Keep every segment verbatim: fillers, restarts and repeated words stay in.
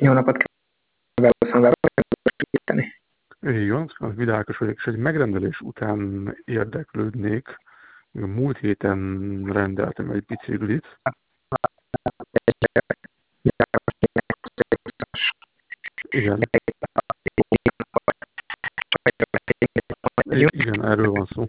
Jó napot kívánok, segíteni. Jó, Vidákos vagyok, és egy megrendelés után érdeklődnék. A múlt héten rendeltem egy biciklit. Igen. I- igen, erről van szó.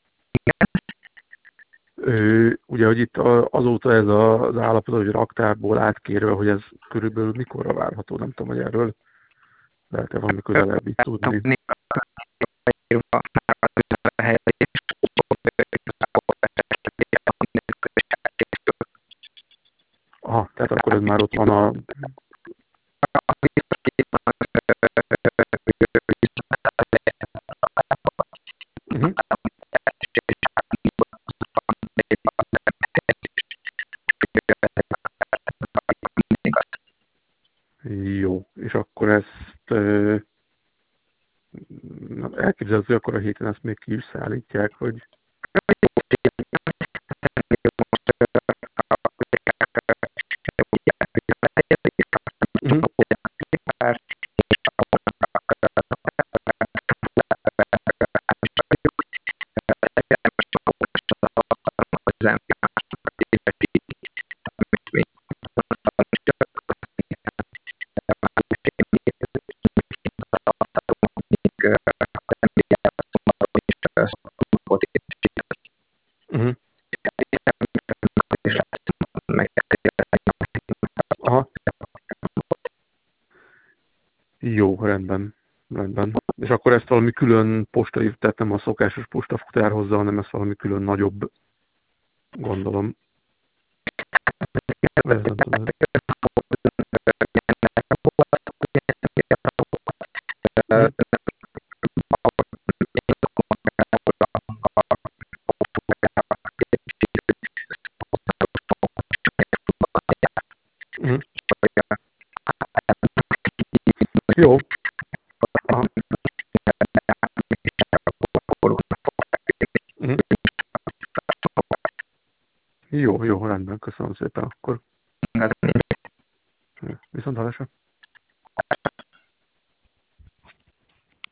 Ö, ugye, hogy itt azóta ez az állapot, hogy raktárból átkérve, hogy ez körülbelül mikorra várható, nem tudom, hogy erről lehet-e valami közelebb itt tudni. Aha, tehát akkor ez már ott van a... Uh-huh. Jó, és akkor ezt uh, elképzelhető, hogy akkor a héten ezt még ki is szállítják, hogy... Uh-huh. Uh-huh. Aha. Jó, rendben. Rendben. És akkor ezt valami külön postai, tehát nem a szokásos postafutár hozzá, hanem ezt valami külön nagyobb, gondolom. Ez nem tudom. Uh-huh. Uh-huh. Jó. Aha. Uh-huh. Jó, jó, rendben, köszönöm szépen akkor. Viszont hallásra.